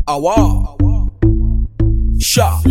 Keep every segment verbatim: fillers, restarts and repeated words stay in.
Awa, Sharp,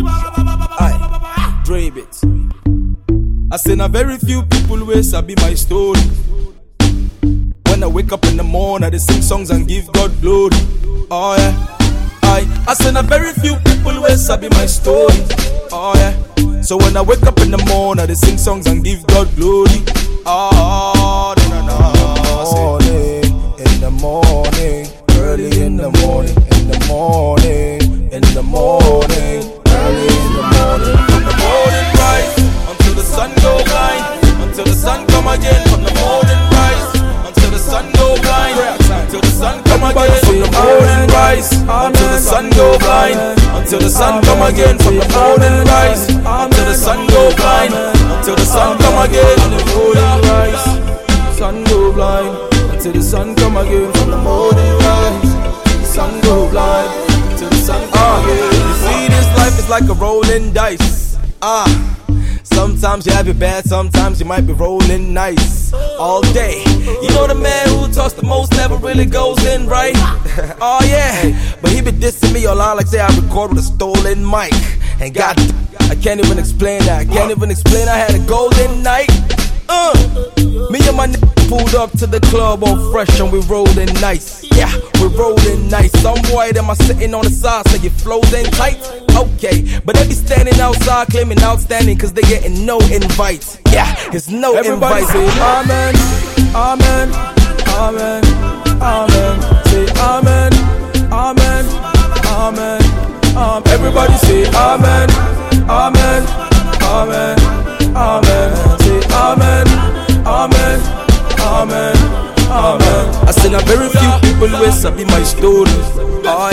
Aye, Dre Bit. I say na very few people wey sabi my story. When I wake up in the morning, I dey sing songs and give God glory. Oh yeah, I I say na very few people wey sabi my story. Oh yeah, so when I wake up in the morning, I dey sing songs and give God glory. Oh, na na na. Morning, in the morning, early in the morning, in the morning, in the morning, early in the morning. From the morning rise until the sun go blind, until the sun come again. From the morning rise until the sun go blind, until the sun come again. From the morning rise until the sun go blind, until the sun come again. From the morning rise until the sun go blind, until the sun come again. From the morning rise, sun go blind, until the sun come again. From the morning rise, sun go blind, until the sun come again. You see, this life is like a rolling dice. Ah. Sometimes you have it bad, sometimes you might be rolling nice all day. You know the man who talks the most never really goes in right. Oh yeah, but he be dissing me online like say I record with a stolen mic. And God, I can't even explain that. I can't even explain I had a golden night. Uh, me and my nigga pulled up to the club all fresh and we rolling nice. Yeah, we rolling nice. Some boy them are sitting on the side so your flows ain't tight. Okay, but they be standing outside claiming outstanding cause they getting no invites. Yeah, it's no Everybody invite. say amen, amen, amen, amen. Say amen, amen, amen, amen. Everybody say amen, amen, amen, amen. Say amen, amen, amen, amen. I said, now very few people will sabi my story. Oh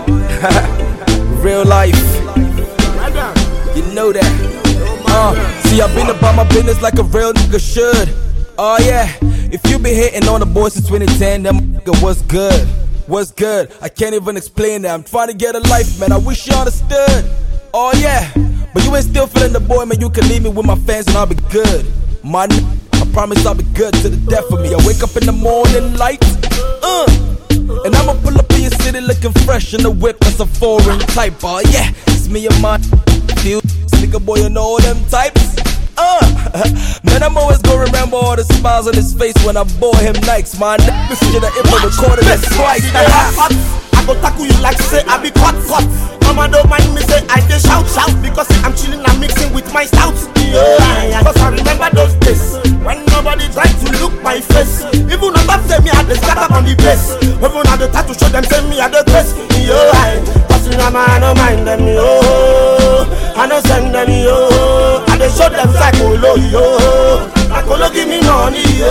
yeah, real life. You know that. Uh, see, I've been about my business like a real nigga should. Oh yeah, if you been hating on the boys since twenty ten, them nigga what's good? What's good? I can't even explain that. I'm trying to get a life, man. I wish you understood. Oh yeah, but you ain't still feeling the boy, man. You can leave me with my fans and I'll be good. My n- I promise I'll be good to the death of me. I wake up in the morning light, uh, and I'ma pull up in your city looking fresh in the whip. That's a foreign type. Oh yeah, it's me and my feel nigga boy, you know all them types. Uh, man, I'm always gonna remember all the smiles on his face when I bought him Nikes. My nigga should have ever recorded that twice. I go tackle you like say I be cut cut. Mama don't mind me say I dey shout shout because I'm chilling and mixing with my stouts. Yeah, cause I remember those days when nobody tried to look my face. Even on top say me I dey scatter on the place. Even I dey try to show them say me I dey grace. Yeah, cause you know I don't mind them yo. I don't send them yo. I dey show them psycholo yo. Psycholo give me money yo.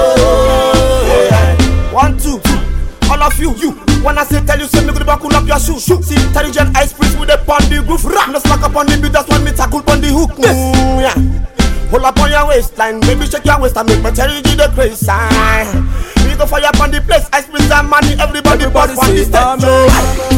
Yeah. One two two. All of you, you. When I say tell you, say me good buckle up your shoe. Shoot, see intelligent ice prince with a pon the groove. Rap, no slack up on the beat, that's when me tackle on the hook. Mm, yeah. Hold up on your waistline, baby shake your waist and make my cherry give the crazy sign. We go fire up on the place, ice prince and money, everybody, everybody say on the stage. amen.